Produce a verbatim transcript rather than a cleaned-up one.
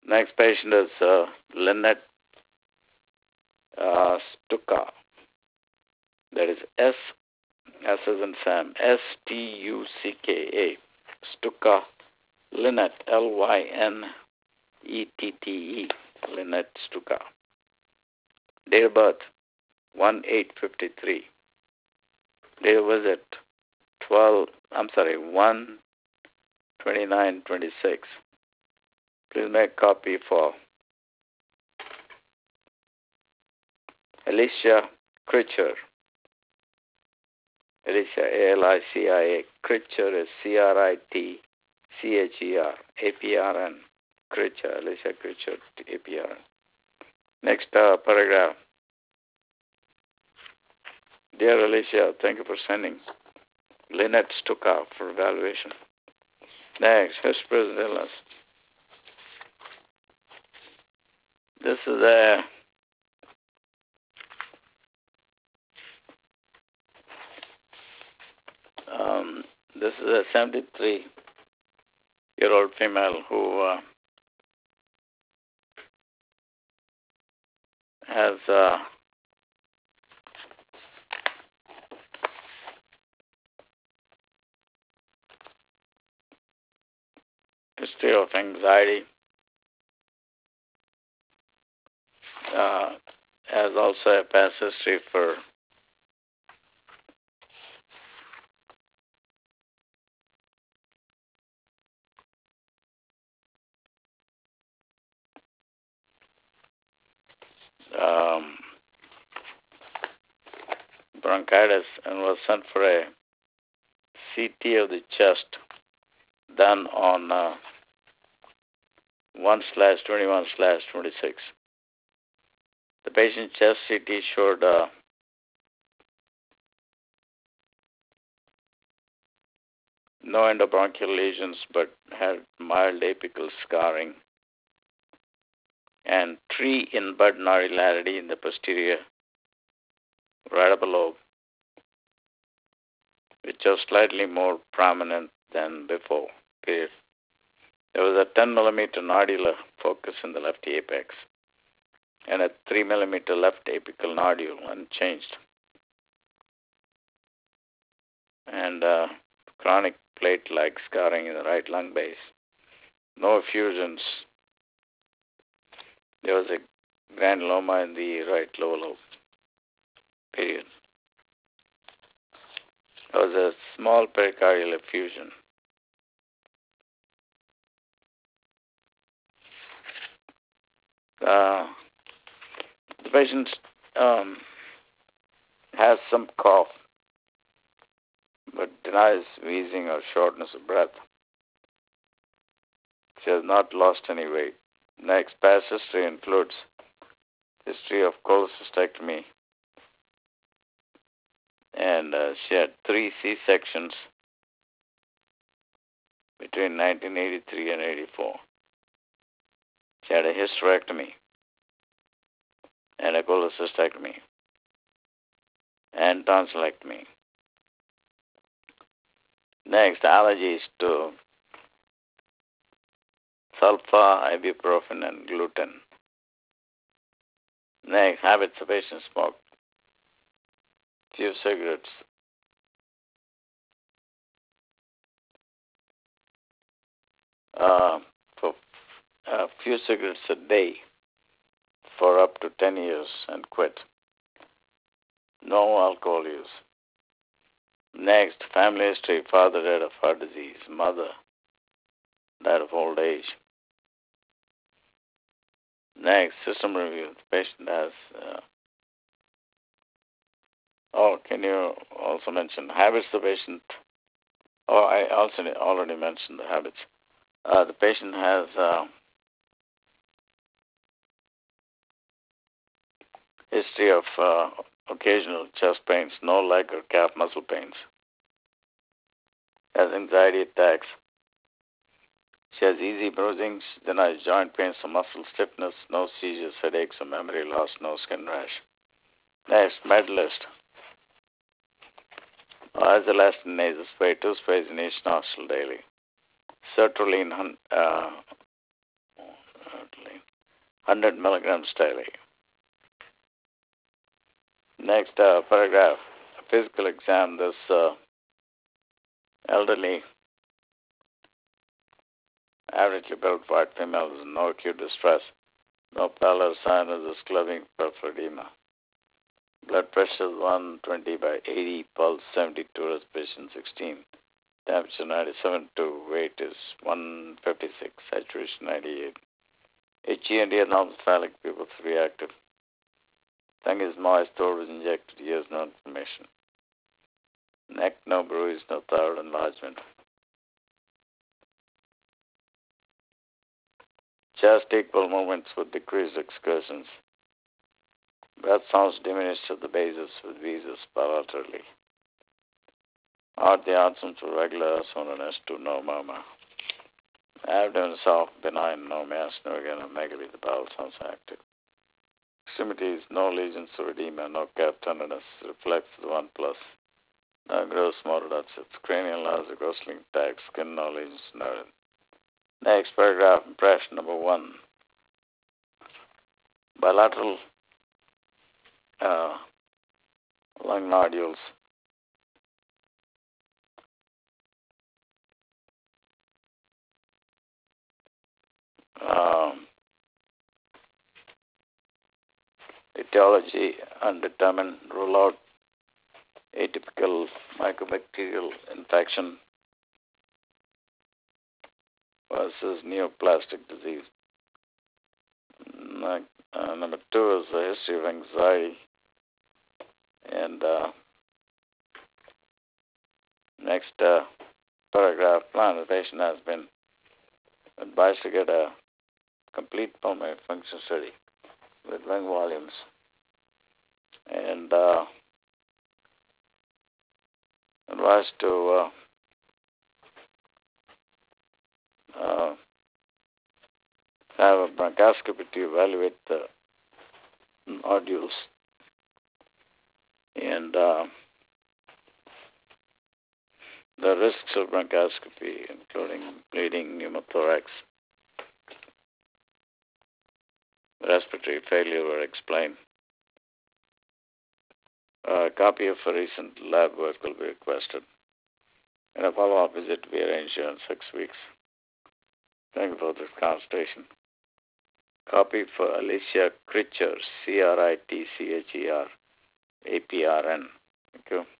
Next patient is uh, Lynette uh, Stuka. That is S, S as in Sam, S T U C K A. Stuka, Lynette, L Y N E T T E. Lynette Stuka. Date of birth, one eight fifty-three. Date of visit, twelve, I'm sorry, one twenty-nine twenty-six. Please make copy for Alicia Critcher. Alicia, A L I C I A. Critcher is C R I T C H E R. A P R N. Critcher. Alicia Critcher, A P R N. Next uh, paragraph. Dear Alicia, thank you for sending Lynette Stuka for evaluation. Next, his present illness. This is a um, this is a seventy-three-year-old female who uh, has uh, history of anxiety, uh, has also a past history for um, bronchitis and was sent for a C T of the chest done on uh, one slash twenty-one slash twenty-six. The patient's chest C T showed uh, no endobronchial lesions but had mild apical scarring and tree in bud nodularity in the posterior right upper lobe, which was slightly more prominent than before. Period. There was a ten millimeter nodular focus in the left apex and a three millimeter left apical nodule unchanged. And uh, chronic plate-like scarring in the right lung base. No effusions. There was a granuloma in the right lower lobe. Period. There was a small pericardial effusion. Uh, the patient um, has some cough, but denies wheezing or shortness of breath. She has not lost any weight. Next, past history includes history of cholecystectomy, and uh, she had three C-sections between nineteen eighty-three and eighty-four. She had a hysterectomy and a cholecystectomy and tonsillectomy. Next, allergies to sulfa, ibuprofen, and gluten. Next, habits of patient smoke. Few cigarettes. Uh, for a few cigarettes a day for up to ten years and quit. No alcohol use. Next, family history. Father died of heart disease. Mother died of old age. Next, system review. The patient has... Uh, oh, can you also mention habits the patient... Oh, I also already mentioned the habits. Uh, the patient has... Uh, history of uh, occasional chest pains, no leg or calf muscle pains. Has anxiety attacks. She has easy bruising, denies joint pains or muscle stiffness, no seizures, headaches or memory loss, no skin rash. Next, med list. Uh, Azelastine nasal spray, two sprays in each nostril daily. Sertraline, uh, hundred milligrams daily. Next uh, paragraph, a physical exam. This uh, elderly, averagely built white female with no acute distress, no pallor, sign of this clubbing peripheral edema. Blood pressure is one twenty by eighty, pulse seventy-two, respiration sixteen, temperature ninety-seven point two, weight is one fifty-six, saturation ninety-eight. H E and D are non-cephalic, pupils reactive. Tongue is moist, throat was injected, ears no inflammation. Neck no bruise, no thyroid enlargement. Chest equal movements with decreased excursions. Breath sounds diminished at the bases with wheezes bilaterally. Heart the outcomes were regular, S one and S two, no murmur. Abdomen soft, benign, no mass, no megalomegaly, the bowel sounds active. Extremities, no lesions or edema, no calf tenderness, reflex the one plus. No gross motor upsets, cranial laser, grosling tags, skin, no lesions noted. Next paragraph, impression number one. Bilateral uh, lung nodules. Um, etiology undetermined, rule out atypical mycobacterial infection versus neoplastic disease. Uh, number two is the history of anxiety. And uh, next uh, paragraph, plan the patient has been advised to get a complete pulmonary function study with lung volumes. And uh, advised to uh, uh, have a bronchoscopy to evaluate the nodules. And uh, the risks of bronchoscopy, including bleeding, pneumothorax, respiratory failure, were explained. A copy of a recent lab work will be requested, and a follow-up visit to be arranged in six weeks. Thank you for this consultation. Copy for Alicia Critcher, C R I T C H E R, A P R N. Thank you.